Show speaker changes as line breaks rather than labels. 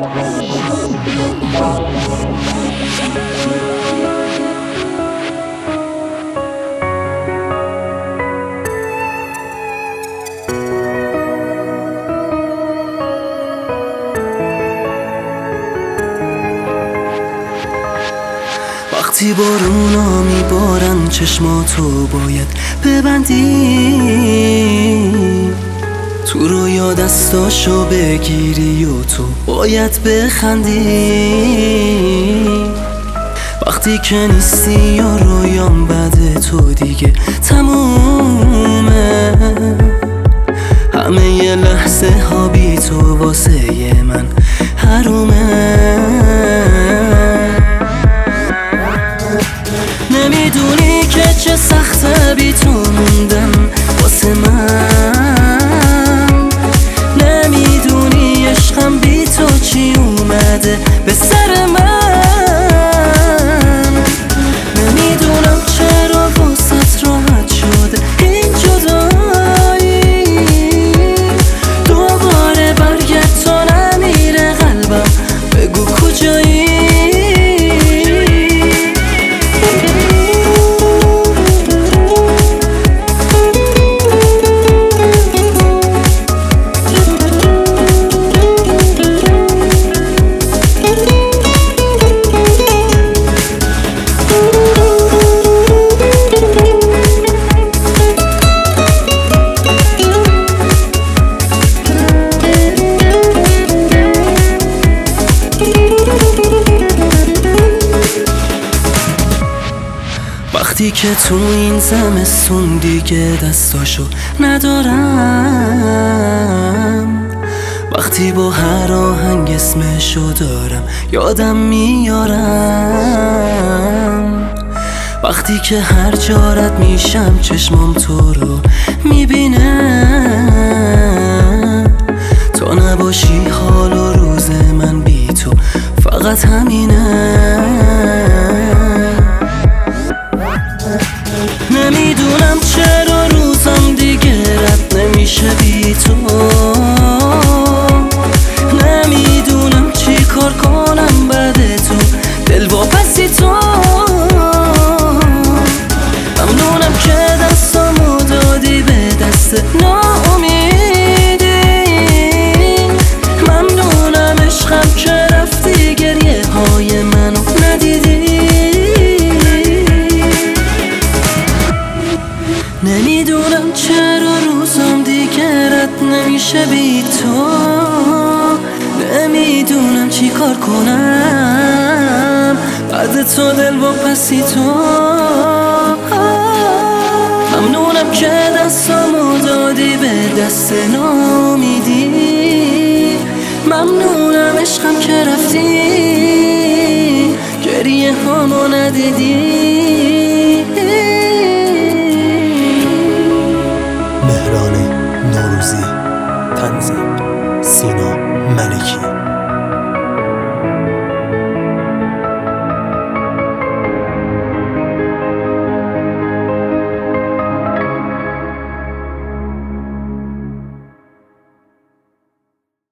وقتی بارونا میبارن چشماتو باید ببندی، تو رویا دستاشو بگیری و تو باید بخندی. وقتی که نیستی یا رویام بده تو دیگه تمومه، همه یه لحظه ها بی تو واسه من حرومه. نمیدونی که چه سخته بی تو موندن واسه من، نمیدونی عشقم بی تو چی اومده به سر من. نمیدونم چرا واسط راحت شده این جدایی، دوباره برگرد تا نمیره قلبم، بگو کجایی. وقتی که تو این زمستون دیگه دستاشو ندارم، وقتی با هر آهنگ اسمشو دارم یادم میارم، وقتی که هر جارت میشم چشمام تو رو میبینه، تا نباشی حال و روز من بی تو فقط همینه. نمیدونم چرا روزم دیگه رد نمیشه بی تو، نمیدونم چی کار کنم بعد تو دلواپسی تو. ممنونم که دستامو دادی به دست ناامیدی، ممنونم عشقم که رفتی گریه های منو ندیدی. نمیدونم چرا روزم دیگه رد نمیشه بی تو، نمیدونم چی کار کنم بعد تو دلواپسی تو. ممنونم که دستامو دادی به دست ناامیدی، ممنونم عشقم که رفتی گریه هامو ندیدی.